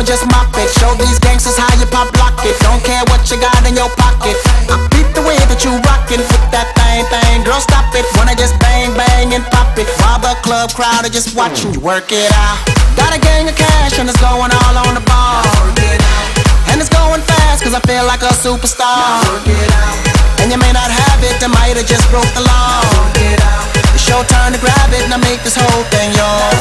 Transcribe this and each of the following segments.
just mop it. Show these gangsters how you pop lock it. Don't care what you got in your pocket. I beat the way that you rockin'. Flip that thing, girl, stop it. Wanna just bang, bang and pop it. While the club crowd are just watching you work it out. Got a gang of cash and it's going all on the ball. And it's going fast cause I feel like a superstar. And you may not have it, I might have just broke the law. It's your turn to grab it and I make this whole thing yours.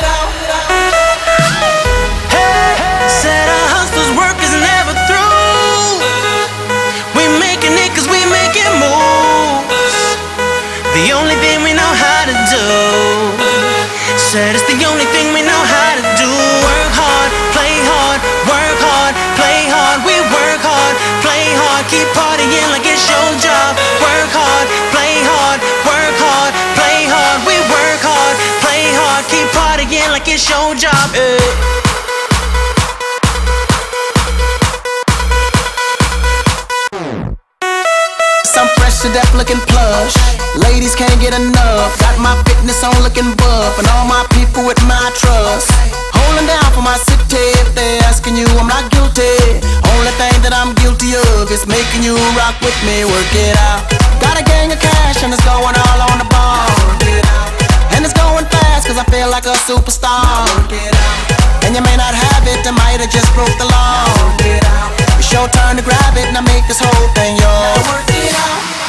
Hey, said our hustlers' work is never through. We making it cause we making moves. The only thing we know how to do. Said it's the only thing we know how to do. Work hard, play hard, work hard, play hard. We work hard, play hard, keep partying like it's your job. Work hard, play hard, work hard, play hard. We work hard, play hard, keep partying like it's your job. I'm fresh to death looking plush. Ladies can't get enough. Got my fitness on looking buff. And all my people with my trust. Holding down for my city. If they're asking you, I'm not guilty. Only thing that I'm guilty of is making you rock with me. Work it out. Got a gang of cash and it's going all on the ball. And it's going fast cause I feel like a superstar. And you may not have it, I might have just broke the law. It's your turn to grab it and I make this whole thing yours.